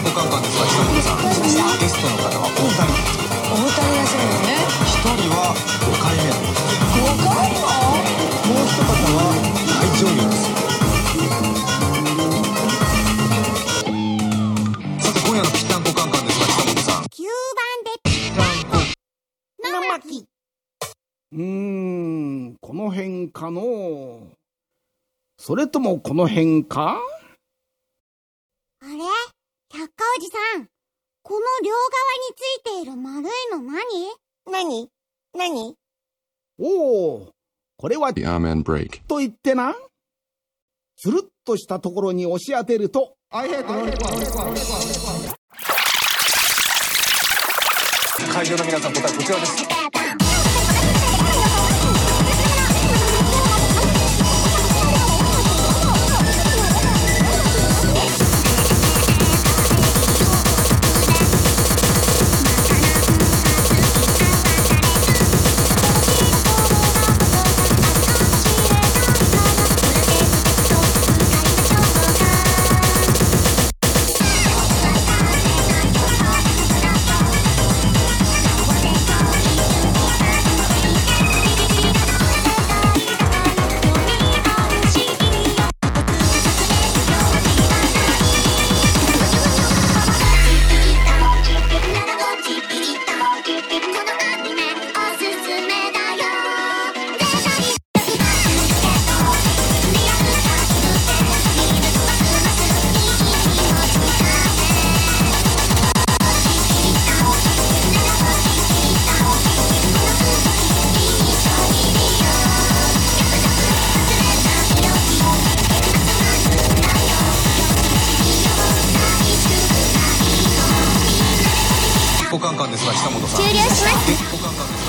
ぽカンカンですが、久本さん、ゲストの方はお二人なんですけど、 お二人いらっしゃるのね。 一人は5回目なんです。 5回も？ もう一方は大女優です。さて今夜のぴったんこカンカンですが、久本さん、 9番でぴったんこの巻。 この辺かの。それともこの辺か？ あれ、百科おじさん、この両側についている丸いの何？ おお、これは The arm and brake. と言ってな、つるっとしたところに押し当てると、 会場の皆さん、答えこちらです。カンカンですが、久本さん。 終了します。 カンカンです。